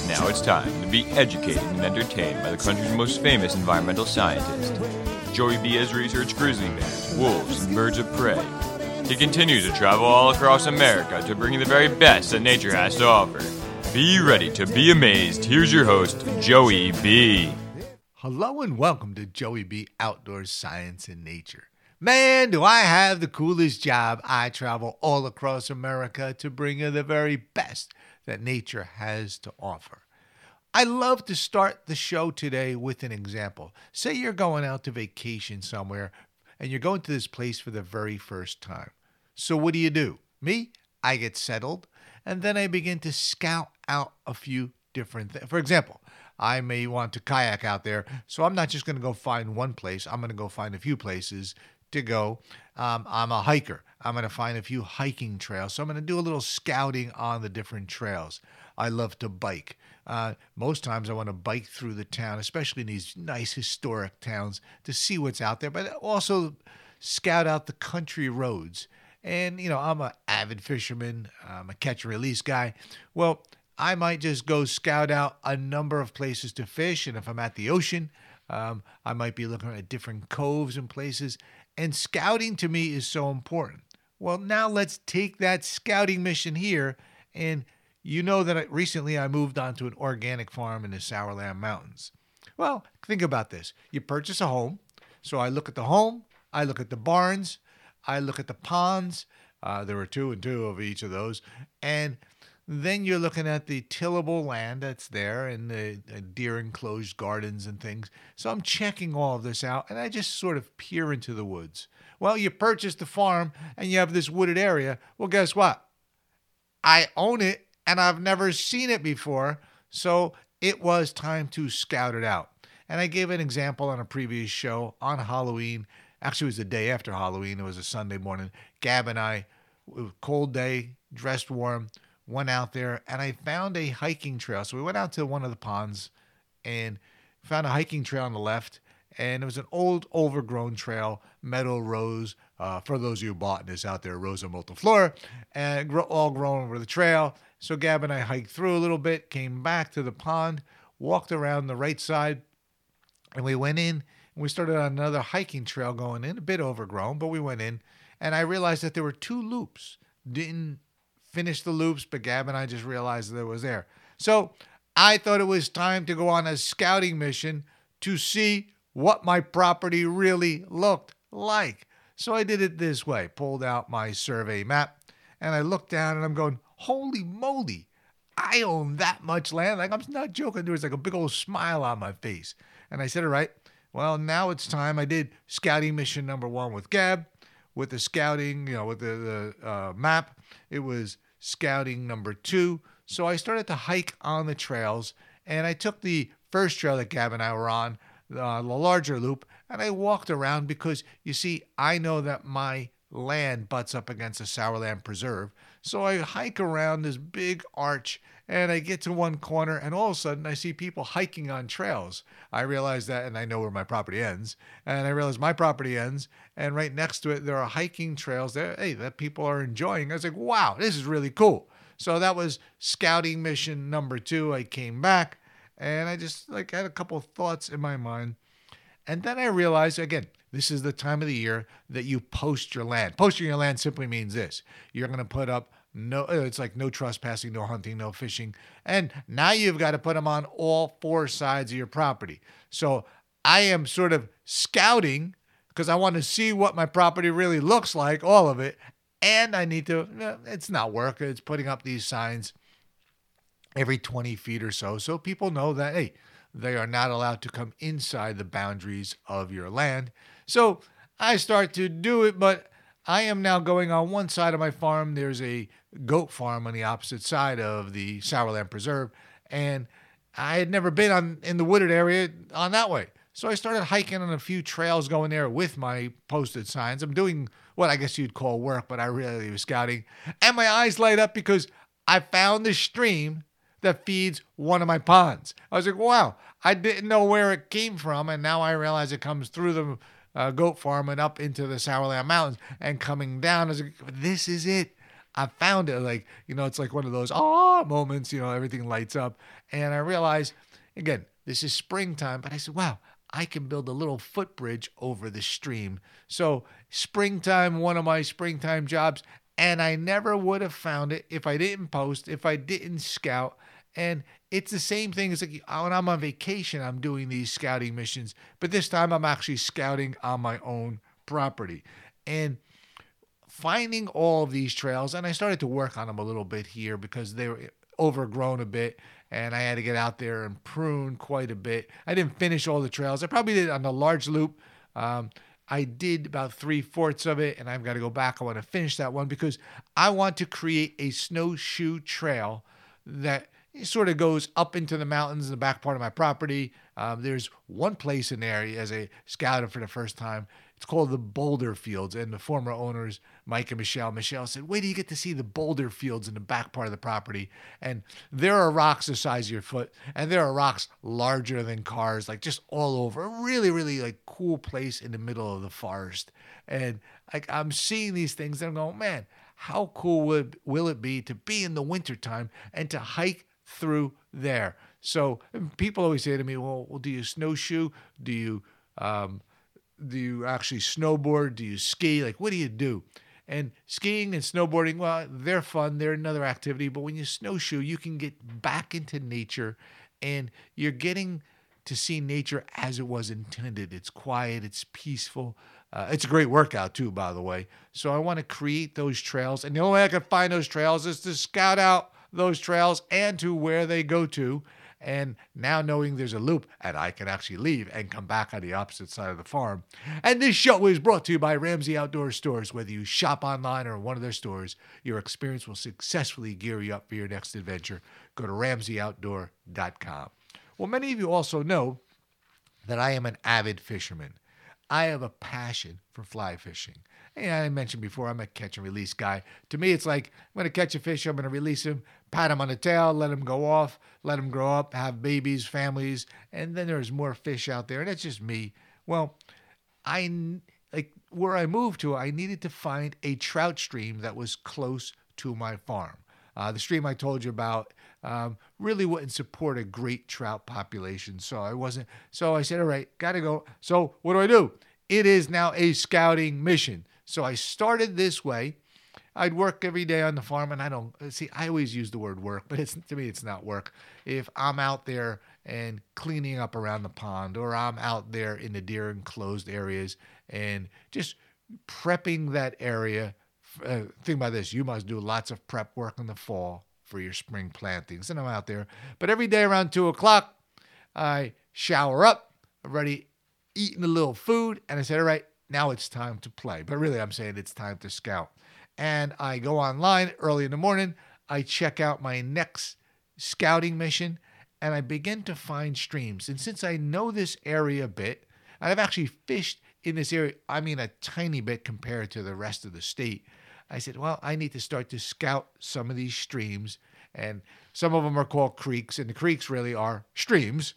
Now it's time to be educated and entertained by the country's most famous environmental scientist. Joey B has researched grizzly bears, wolves, and birds of prey. He continues to travel all across America to bring you the very best that nature has to offer. Be ready to be amazed. Here's your host, Joey B. Hello and welcome to Joey B. Outdoors Science and Nature. Man, do I have the coolest job. I travel all across America to bring you the very best that nature has to offer. I love to start the show today with an example. Say you're going out to vacation somewhere and you're going to this place for the very first time. So what do? Me, I get settled and then I begin to scout out a few different things. For example, I may want to kayak out there, so I'm not just going to go find one place. I'm going to go find a few places to go. I'm a hiker. I'm going to find a few hiking trails. So I'm going to do a little scouting on the different trails. I love to bike. Most times I want to bike through the town, especially in these nice historic towns, to see what's out there, but also scout out the country roads. And, I'm an avid fisherman. I'm a catch and release guy. Well, I might just go scout out a number of places to fish. And if I'm at the ocean, I might be looking at different coves and places. And scouting to me is so important. Well, now let's take that scouting mission here. And you know that recently I moved on to an organic farm in the Sourland Mountains. Well, think about this. You purchase a home. So I look at the home. I look at the barns. I look at the ponds. There were 2 and 2 of each of those. And then you're looking at the tillable land that's there and the deer enclosed gardens and things. So I'm checking all of this out and I just sort of peer into the woods. Well, you purchase the farm and you have this wooded area. Well, guess what? I own it and I've never seen it before. So it was time to scout it out. And I gave an example on a previous show on Halloween. Actually, it was the day after Halloween. It was a Sunday morning. Gab and I, cold day, dressed warm, went out there and I found a hiking trail. So we went out to one of the ponds and found a hiking trail on the left. And it was an old overgrown trail, meadow rose. For those of you botanists out there, Rosa multiflora, and all grown over the trail. So Gab and I hiked through a little bit, came back to the pond, walked around the right side, and we went in and we started on another hiking trail going in, a bit overgrown, but we went in and I realized that there were 2 loops. Didn't finish the loops, but Gab and I just realized that it was there. So I thought it was time to go on a scouting mission to see what my property really looked like. So I did it this way, pulled out my survey map, and I looked down and I'm going, holy moly, I own that much land. Like, I'm not joking. There was like a big old smile on my face. And I said, all right, well, now it's time. I did scouting mission number 1 with Gab. With the scouting, with the map, it was scouting number 2. So I started to hike on the trails, and I took the first trail that Gab and I were on, the larger loop, and I walked around because, you see, I know that my land butts up against a Sourland Preserve. So I hike around this big arch, and I get to one corner, and all of a sudden I see people hiking on trails. I realize that, and I know where my property ends. And I realize my property ends, and right next to it, there are hiking trails there, that people are enjoying. I was like, wow, this is really cool. So that was scouting mission number 2. I came back, and I just had a couple of thoughts in my mind. And then I realized, again, this is the time of the year that you post your land. Posting your land simply means this. You're going to put up it's like no trespassing, no hunting, no fishing. And now you've got to put them on all 4 sides of your property. So I am sort of scouting because I want to see what my property really looks like, all of it. And I need to, it's not work. It's putting up these signs every 20 feet or so. So people know that, hey, they are not allowed to come inside the boundaries of your land. So I start to do it, but I am now going on one side of my farm. There's a goat farm on the opposite side of the Sourland Preserve. And I had never been in the wooded area on that way. So I started hiking on a few trails going there with my posted signs. I'm doing what I guess you'd call work, but I really was scouting. And my eyes light up because I found the stream that feeds one of my ponds. I was like, wow, I didn't know where it came from. And now I realize it comes through the goat farm and up into the Sourland Mountains and coming down. I was like, this is it. I found it like, it's like one of those moments, everything lights up. And I realized, again, this is springtime, but I said, wow, I can build a little footbridge over the stream. So springtime, one of my springtime jobs, and I never would have found it if I didn't post, if I didn't scout. And it's the same thing as like when I'm on vacation, I'm doing these scouting missions, but this time I'm actually scouting on my own property. And finding all of these trails, and I started to work on them a little bit here because they were overgrown a bit, and I had to get out there and prune quite a bit. I didn't finish all the trails. I probably did on the large loop. I did about 3/4 of it, and I've got to go back. I want to finish that one because I want to create a snowshoe trail that sort of goes up into the mountains in the back part of my property. There's one place in there as I scouted for the first time. It's called the Boulder Fields, and the former owners, Mike and Michelle said, wait till you get to see the Boulder Fields in the back part of the property. And there are rocks the size of your foot, and there are rocks larger than cars, like just all over. A really, really like cool place in the middle of the forest. And like I'm seeing these things, and I'm going, man, how cool will it be to be in the wintertime and to hike through there? So people always say to me, well, do you snowshoe? Do you actually snowboard? Do you ski? Like, what do you do? And skiing and snowboarding, well, they're fun. They're another activity. But when you snowshoe, you can get back into nature, and you're getting to see nature as it was intended. It's quiet. It's peaceful. It's a great workout, too, by the way. So I want to create those trails. And the only way I can find those trails is to scout out those trails and to where they go to. And now knowing there's a loop and I can actually leave and come back on the opposite side of the farm. And this show is brought to you by Ramsey Outdoor Stores. Whether you shop online or in one of their stores, your experience will successfully gear you up for your next adventure. Go to RamseyOutdoor.com. Well, many of you also know that I am an avid fisherman. I have a passion for fly fishing. And I mentioned before, I'm a catch and release guy. To me, it's like I'm going to catch a fish, I'm going to release him, pat him on the tail, let him go off, let him grow up, have babies, families, and then there's more fish out there. And that's just me. Well, where I moved to, I needed to find a trout stream that was close to my farm. The stream I told you about really wouldn't support a great trout population. So I said, all right, got to go. So what do? It is now a scouting mission. So I started this way. I'd work every day on the farm, and I always use the word work, but to me, it's not work. If I'm out there and cleaning up around the pond, or I'm out there in the deer enclosed areas and just prepping that area. Think about this. You must do lots of prep work in the fall for your spring plantings. And I'm out there. But every day around 2:00, I shower up, I'm ready, eating a little food. And I said, all right, now it's time to play. But really, I'm saying it's time to scout. And I go online early in the morning. I check out my next scouting mission, and I begin to find streams. And since I know this area a bit, and I've actually fished in this area, I mean a tiny bit compared to the rest of the state, I said, well, I need to start to scout some of these streams. And some of them are called creeks, and the creeks really are streams.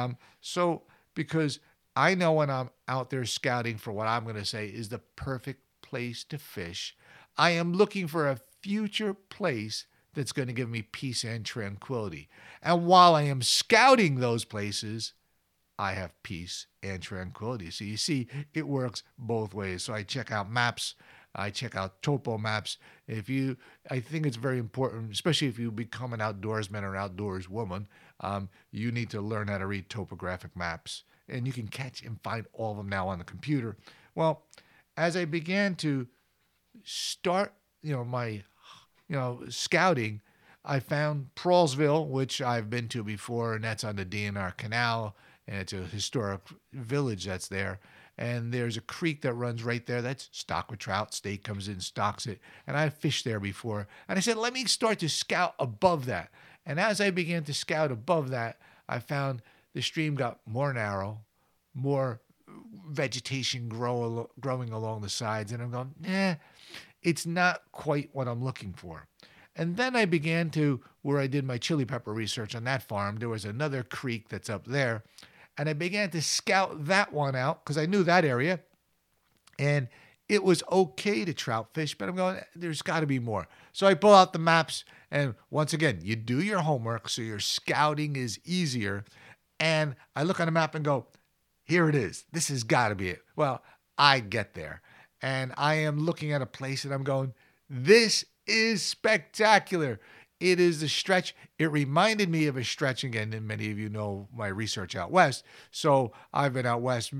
Because I know when I'm out there scouting for what I'm going to say is the perfect place to fish, I am looking for a future place that's going to give me peace and tranquility. And while I am scouting those places, I have peace and tranquility. So you see, it works both ways. So I check out maps. I check out topo maps. I think it's very important, especially if you become an outdoorsman or an outdoors woman, you need to learn how to read topographic maps. And you can catch and find all of them now on the computer. Well, as I began to start, my, scouting, I found Prallsville, which I've been to before, and that's on the DNR Canal, and it's a historic village that's there. And there's a creek that runs right there that's stocked with trout. State comes in, stocks it. And I've fished there before. And I said, let me start to scout above that. And as I began to scout above that, I found the stream got more narrow, more vegetation growing along the sides. And I'm going, it's not quite what I'm looking for. And then I began to, where I did my chili pepper research on that farm, there was another creek that's up there. And I began to scout that one out because I knew that area. And it was okay to trout fish, but I'm going, there's got to be more. So I pull out the maps, and once again, you do your homework so your scouting is easier. And I look on the map and go, here it is. This has got to be it. Well, I get there, and I am looking at a place, and I'm going, this is spectacular. It is a stretch. It reminded me of a stretch again, and many of you know my research out west. So I've been out west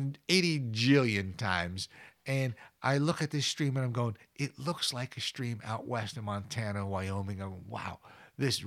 80 jillion times, and I look at this stream and I'm going, it looks like a stream out west in Montana, Wyoming. I'm going, wow, this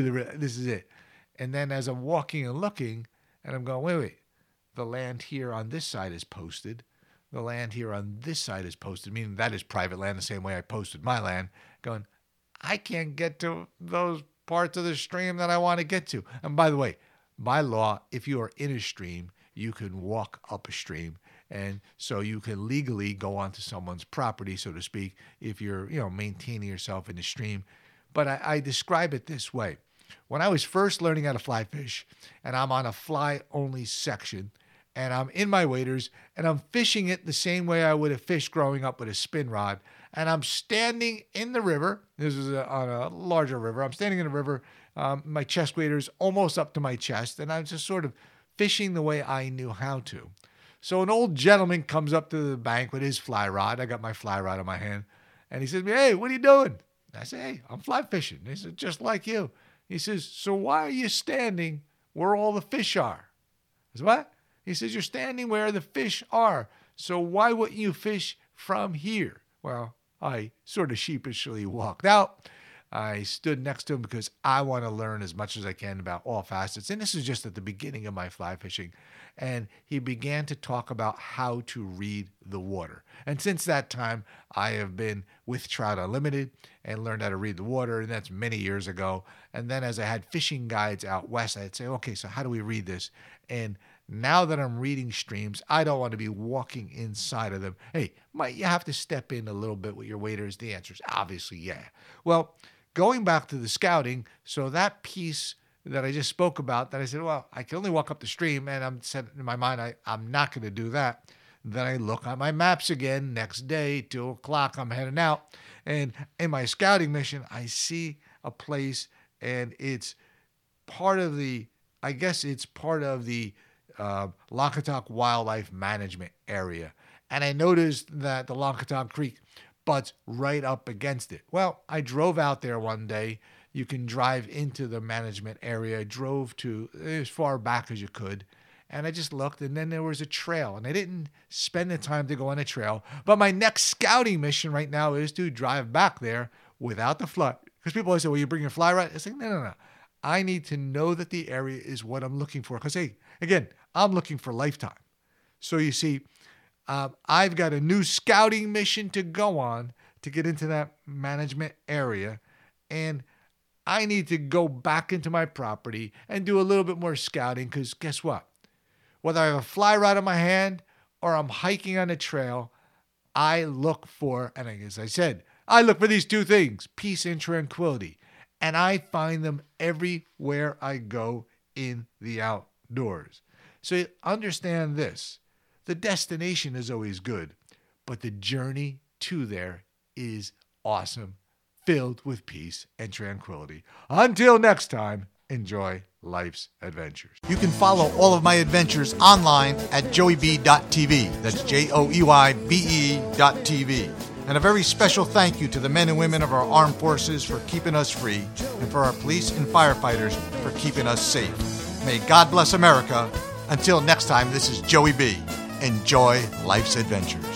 is it. And then as I'm walking and looking, and I'm going, wait, the land here on this side is posted. The land here on this side is posted, meaning that is private land the same way I posted my land, going, I can't get to those parts of the stream that I want to get to. And by the way, by law, if you are in a stream, you can walk up a stream. And so you can legally go onto someone's property, so to speak, if you're, maintaining yourself in the stream. But I describe it this way. When I was first learning how to fly fish, and I'm on a fly-only section, and I'm in my waders, and I'm fishing it the same way I would have fished growing up with a spin rod, and I'm standing in the river. This is on a larger river. I'm standing in the river, my chest waders almost up to my chest, and I'm just sort of fishing the way I knew how to. So an old gentleman comes up to the bank with his fly rod. I got my fly rod in my hand, and he says to me, hey, what are you doing? I say, hey, I'm fly fishing. He said, just like you. He says, so why are you standing where all the fish are? I said, what? He says, you're standing where the fish are. So why wouldn't you fish from here? Well, I sort of sheepishly walked out. I stood next to him because I want to learn as much as I can about all facets. And this is just at the beginning of my fly fishing. And he began to talk about how to read the water. And since that time, I have been with Trout Unlimited and learned how to read the water. And that's many years ago. And then as I had fishing guides out west, I'd say, okay, so how do we read this? And now that I'm reading streams, I don't want to be walking inside of them. Hey, might you have to step in a little bit with your waders? The answer is obviously yeah. Well, going back to the scouting, so that piece that I just spoke about, that I said, well, I can only walk up the stream, and I'm set in my mind, I'm not going to do that. Then I look on my maps again. Next day, 2 o'clock, I'm heading out. And in my scouting mission, I see a place, and it's part of the Locatoc Wildlife Management Area. And I noticed that the Locatoc Creek butts right up against it. Well, I drove out there one day. You can drive into the management area. I drove to as far back as you could. And I just looked, and then there was a trail. And I didn't spend the time to go on a trail. But my next scouting mission right now is to drive back there without the fly. Because people always say, well, you bring your fly rod? I say, no. I need to know that the area is what I'm looking for. Because, hey, again, I'm looking for lifetime. So you see, I've got a new scouting mission to go on to get into that management area. And I need to go back into my property and do a little bit more scouting. Because guess what? Whether I have a fly rod in my hand or I'm hiking on a trail, I look for, and as I said, I look for these two things, peace and tranquility. And I find them everywhere I go in the outdoors. So understand this. The destination is always good, but the journey to there is awesome, filled with peace and tranquility. Until next time, enjoy life's adventures. You can follow all of my adventures online at joeyb.tv. That's JOEYBE.tv. And a very special thank you to the men and women of our armed forces for keeping us free, and for our police and firefighters for keeping us safe. May God bless America. Until next time, this is Joey B. Enjoy life's adventures.